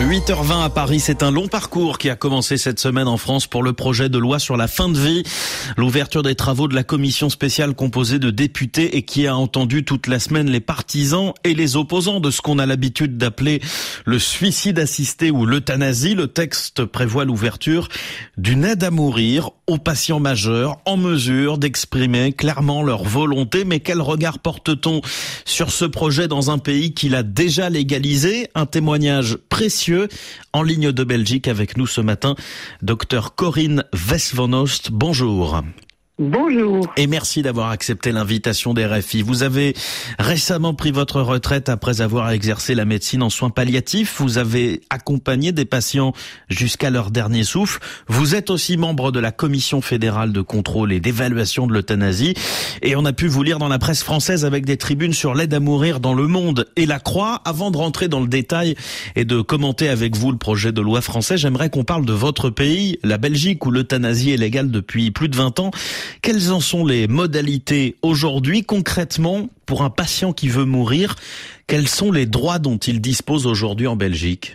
8h20 à Paris, c'est un long parcours qui a commencé cette semaine en France pour le projet de loi sur la fin de vie. L'ouverture des travaux de la commission spéciale composée de députés et qui a entendu toute la semaine les partisans et les opposants de ce qu'on a l'habitude d'appeler le suicide assisté ou l'euthanasie. Le texte prévoit l'ouverture d'une aide à mourir aux patients majeurs en mesure d'exprimer clairement leur volonté. Mais quel regard porte-t-on sur ce projet dans un pays qui l'a déjà légalisé? Un témoignage précieux en ligne de Belgique avec nous ce matin, docteur Corinne Westvanoost. Bonjour. Bonjour. Et merci d'avoir accepté l'invitation des RFI. Vous avez récemment pris votre retraite après avoir exercé la médecine en soins palliatifs. Vous avez accompagné des patients jusqu'à leur dernier souffle. Vous êtes aussi membre de la Commission fédérale de contrôle et d'évaluation de l'euthanasie. Et on a pu vous lire dans la presse française avec des tribunes sur l'aide à mourir dans Le Monde et La Croix. Avant de rentrer dans le détail et de commenter avec vous le projet de loi français, j'aimerais qu'on parle de votre pays, la Belgique, où l'euthanasie est légale depuis plus de 20 ans. Quelles en sont les modalités aujourd'hui, concrètement, pour un patient qui veut mourir? Quels sont les droits dont il dispose aujourd'hui en Belgique?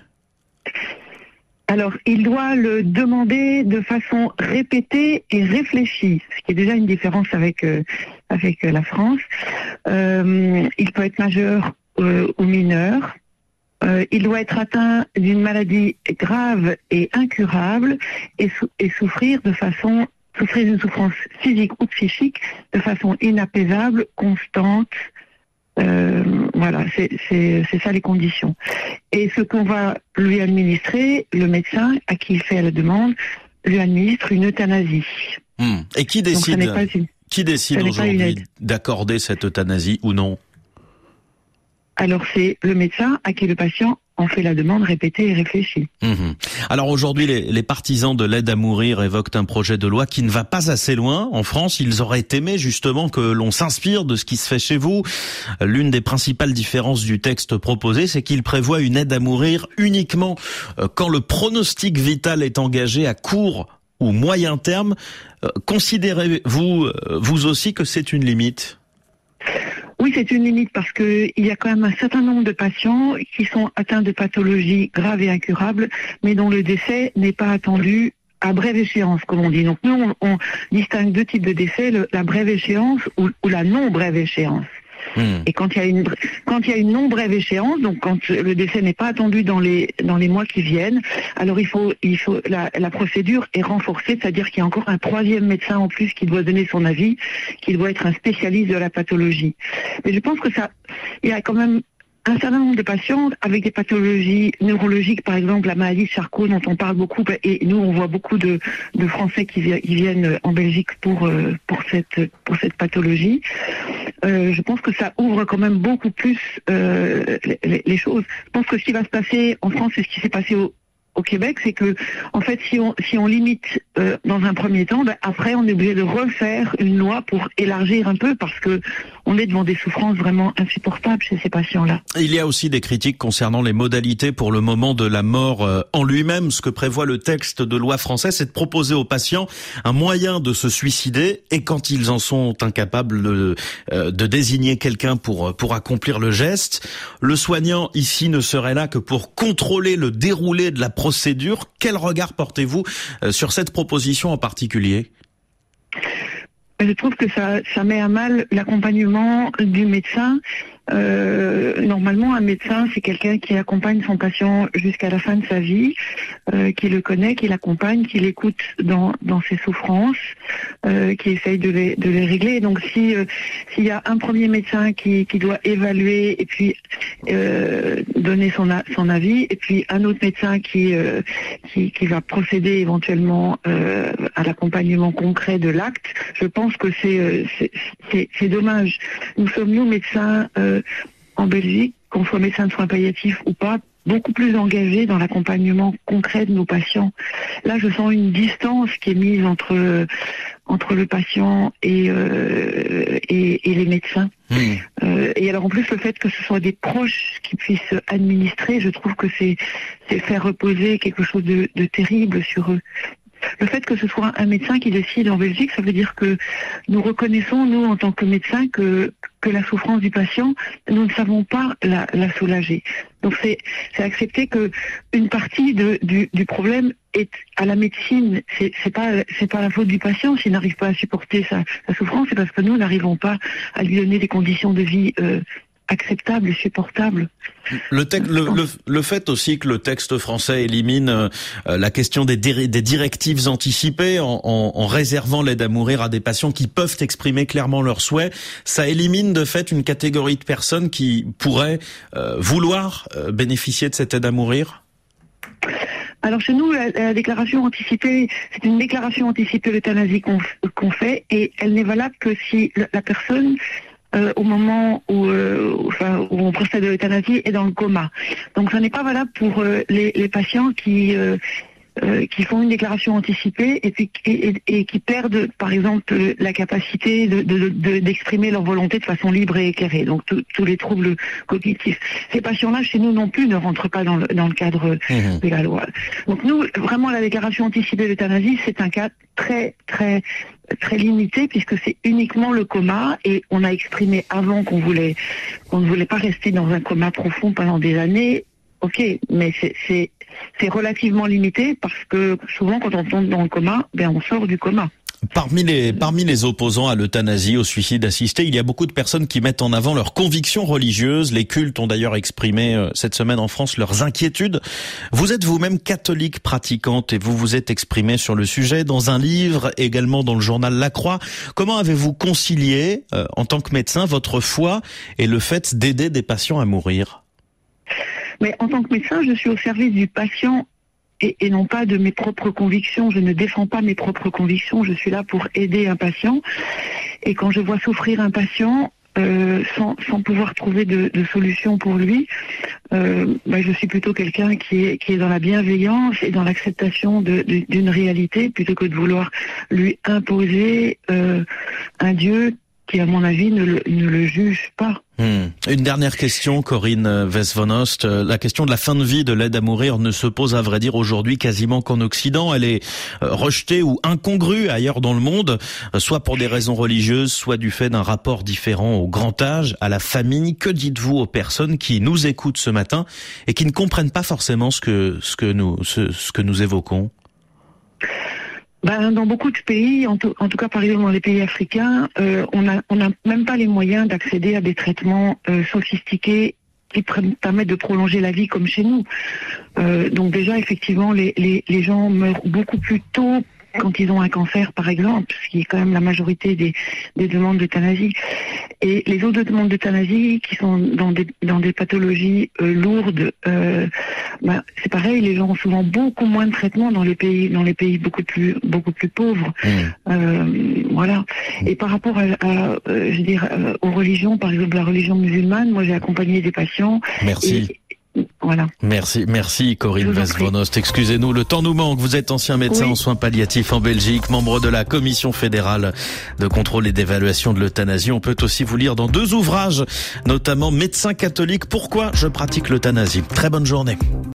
Alors, il doit le demander de façon répétée et réfléchie, ce qui est déjà une différence avec la France. Il peut être majeur ou mineur. Il doit être atteint d'une maladie grave et incurable et souffrir d'une souffrance physique ou psychique de façon inapaisable, constante. Voilà, c'est ça les conditions. Et ce qu'on va lui administrer, le médecin à qui il fait la demande, lui administre une euthanasie. Et qui décide aujourd'hui d'accorder cette euthanasie ou non? Alors c'est le médecin à qui le patient en fait la demande répétée et réfléchie. Alors aujourd'hui, les partisans de l'aide à mourir évoquent un projet de loi qui ne va pas assez loin. En France, ils auraient aimé justement que l'on s'inspire de ce qui se fait chez vous. L'une des principales différences du texte proposé, c'est qu'il prévoit une aide à mourir uniquement quand le pronostic vital est engagé à court ou moyen terme. Considérez-vous, vous aussi, que c'est une limite ? Oui, c'est une limite parce que il y a quand même un certain nombre de patients qui sont atteints de pathologies graves et incurables, mais dont le décès n'est pas attendu à brève échéance, comme on dit. Donc nous, on distingue deux types de décès, la brève échéance ou la non brève échéance. Et quand il y a une non brève échéance, donc quand le décès n'est pas attendu dans les mois qui viennent, alors la procédure est renforcée, c'est-à-dire qu'il y a encore un troisième médecin en plus qui doit donner son avis, qui doit être un spécialiste de la pathologie. Mais je pense que il y a quand même un certain nombre de patients avec des pathologies neurologiques, par exemple la maladie de Charcot dont on parle beaucoup, et nous on voit beaucoup de Français qui viennent en Belgique pour cette pathologie. Je pense que ça ouvre quand même beaucoup plus les choses. Je pense que ce qui va se passer en France et ce qui s'est passé au Québec, c'est que, en fait, si on limite dans un premier temps, après on est obligé de refaire une loi pour élargir un peu parce que on est devant des souffrances vraiment insupportables chez ces patients-là. Il y a aussi des critiques concernant les modalités pour le moment de la mort en lui-même. Ce que prévoit le texte de loi français, c'est de proposer aux patients un moyen de se suicider et quand ils en sont incapables de désigner quelqu'un pour accomplir le geste. Le soignant ici ne serait là que pour contrôler le déroulé de la procédure. Quel regard portez-vous sur cette proposition en particulier ? Je trouve que ça met à mal l'accompagnement du médecin. Normalement, un médecin, c'est quelqu'un qui accompagne son patient jusqu'à la fin de sa vie, qui le connaît, qui l'accompagne, qui l'écoute dans ses souffrances, qui essaye de les régler. Donc, s'il y a un premier médecin qui doit évaluer et puis donner son avis, et puis un autre médecin qui va procéder éventuellement à l'accompagnement concret de l'acte, je pense que c'est dommage. Nous sommes, nous, médecins en Belgique, qu'on soit médecin de soins palliatifs ou pas, beaucoup plus engagés dans l'accompagnement concret de nos patients. Là, je sens une distance qui est mise entre le patient et les médecins. Et alors en plus, le fait que ce soit des proches qui puissent administrer, je trouve que c'est faire reposer quelque chose de terrible sur eux. Le fait que ce soit un médecin qui décide en Belgique, ça veut dire que nous reconnaissons, nous, en tant que médecins, que la souffrance du patient, nous ne savons pas la soulager. Donc c'est accepter que une partie du problème est à la médecine. C'est pas la faute du patient s'il n'arrive pas à supporter sa souffrance, c'est parce que nous n'arrivons pas à lui donner des conditions de vie acceptable et supportable. Le fait aussi que le texte français élimine la question des directives anticipées en réservant l'aide à mourir à des patients qui peuvent exprimer clairement leurs souhaits, ça élimine de fait une catégorie de personnes qui pourraient vouloir bénéficier de cette aide à mourir. Alors chez nous, la déclaration anticipée, c'est une déclaration anticipée d'euthanasie qu'on fait, et elle n'est valable que si la personne au moment où on procède à l'euthanasie est dans le coma. Donc ça n'est pas valable pour les patients qui font une déclaration anticipée et qui perdent, par exemple, la capacité d'exprimer leur volonté de façon libre et éclairée. Donc tous les troubles cognitifs. Ces patients-là, chez nous non plus, ne rentrent pas dans le cadre de la loi. Donc nous, vraiment, la déclaration anticipée d'euthanasie, c'est un cas très très très limité, puisque c'est uniquement le coma, et on a exprimé avant qu'on ne voulait pas rester dans un coma profond pendant des années. Ok, mais c'est relativement limité, parce que souvent quand on tombe dans le coma, on sort du coma. Parmi les opposants à l'euthanasie, au suicide assisté, il y a beaucoup de personnes qui mettent en avant leurs convictions religieuses. Les cultes ont d'ailleurs exprimé cette semaine en France leurs inquiétudes. Vous êtes vous-même catholique pratiquante et vous vous êtes exprimé sur le sujet dans un livre, également dans le journal La Croix. Comment avez-vous concilié, en tant que médecin, votre foi et le fait d'aider des patients à mourir ? Mais en tant que médecin, je suis au service du patient et non pas de mes propres convictions. Je ne défends pas mes propres convictions, je suis là pour aider un patient. Et quand je vois souffrir un patient sans pouvoir trouver de solution pour lui, je suis plutôt quelqu'un qui est dans la bienveillance et dans l'acceptation d'une réalité, plutôt que de vouloir lui imposer un Dieu qui, à mon avis, ne le juge pas. Une dernière question, Corinne West-Von-Ost. La question de la fin de vie de l'aide à mourir ne se pose, à vrai dire, aujourd'hui quasiment qu'en Occident. Elle est rejetée ou incongrue ailleurs dans le monde, soit pour des raisons religieuses, soit du fait d'un rapport différent au grand âge, à la famille. Que dites-vous aux personnes qui nous écoutent ce matin et qui ne comprennent pas forcément ce que nous évoquons ? Dans beaucoup de pays, en tout cas par exemple dans les pays africains, on n'a même pas les moyens d'accéder à des traitements sophistiqués qui permettent de prolonger la vie comme chez nous. Donc déjà, effectivement, les gens meurent beaucoup plus tôt quand ils ont un cancer, par exemple, ce qui est quand même la majorité des demandes d'euthanasie. Et les autres demandes d'euthanasie qui sont dans des pathologies lourdes, c'est pareil, les gens ont souvent beaucoup moins de traitements dans les pays beaucoup plus pauvres. Voilà. Et par rapport aux religions, par exemple la religion musulmane, moi j'ai accompagné des patients. Merci. Voilà. Merci Corinne West-Von-Ost. Excusez-nous, le temps nous manque. Vous êtes ancien médecin en soins palliatifs en Belgique, membre de la Commission fédérale de contrôle et d'évaluation de l'euthanasie. On peut aussi vous lire dans 2 ouvrages, notamment Médecin catholique, pourquoi je pratique l'euthanasie. Très bonne journée.